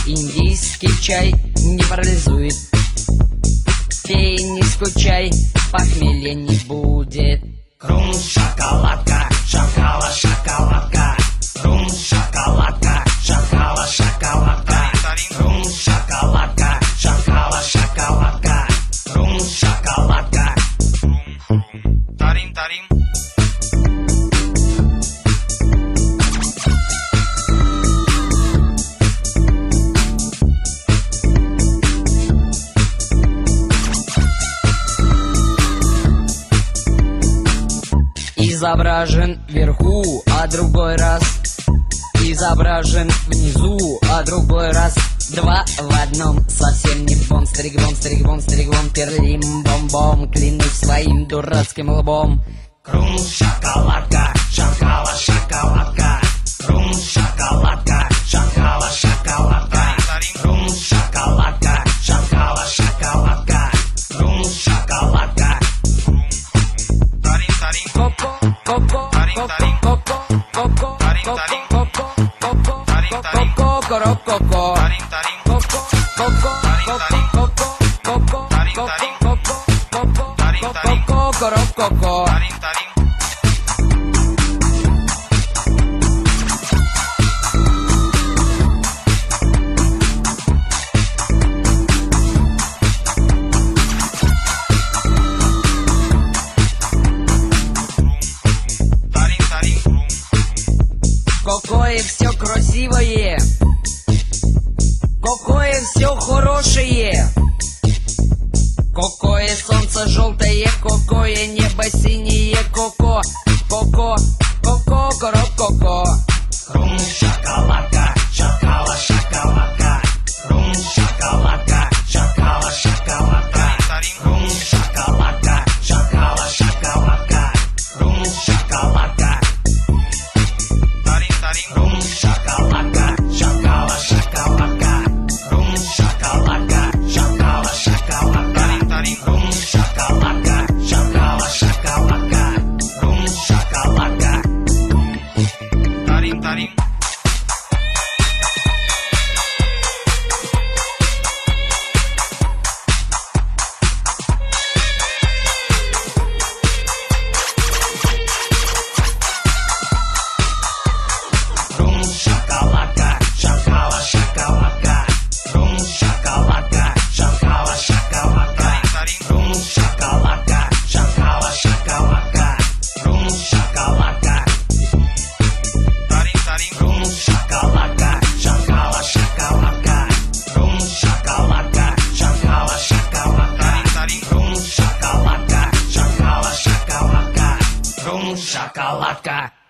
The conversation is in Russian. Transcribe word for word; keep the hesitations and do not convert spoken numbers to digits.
индийский чай не парализует. Феи, не скучай, похмелья не будет. Крум, шоколадка, шакала, шоколадка. Крум, шоколадка, шакала, шоколадка. Крум, шоколадка, шакала, шоколадка. Крум, шоколадка. Тарим, тарим. Изображен вверху, а другой раз изображен внизу, а другой раз два в одном. Совсем не бом, старик-бом, старик-бом, старик-бом, перлим-бом-бом. Клянусь своим дурацким лбом. Крум, шоколадка, шакала, шоколадка. Крум, шоколадка, шакала, шоколадка. Крум, шоколадка, шакала, шоколадка. Крум, шоколадка. Тарим, тарим. Коко, коко, коко, коко, коко, коко, коко, коко, коко, коко, коко. Тарим, тарим. Коко, коко, коко, коко, коко, коко, коко, коко, коко, коко. Тарим, тарим. Тарим, тарим. Какое все красивое, какое все хорошее, какое солнце желтое, какое небо синее, коко, коко, коко, коро, коко. Крум, шоколадка, шакала, шоколадка. Крум, шоколадка, шакала, шоколадка. Крум, шоколадка, шакала, шоколадка. Крум, шоколадка. Тарим, тарим. Крум, шоколадка, шакала, шоколадка. Крум, шоколадка, шакала, шоколадка. Тарим. Крум, шоколадка, шакала, шоколадка. Крум, шоколадка. Тарим, тарим. Крум, шоколадка, шакала, шоколадка. Крум, шоколадка, шакала, шоколадка. Крум, шоколадка, шакала, шоколадка. Крум, шоколадка. Тарим, тарим. Крум, шоколадка, шакала, шоколадка. Крум, шоколадка, шакала, шоколадка. Тарим. Крум, шоколадка, шакала, шоколадка. Крум, шоколадка.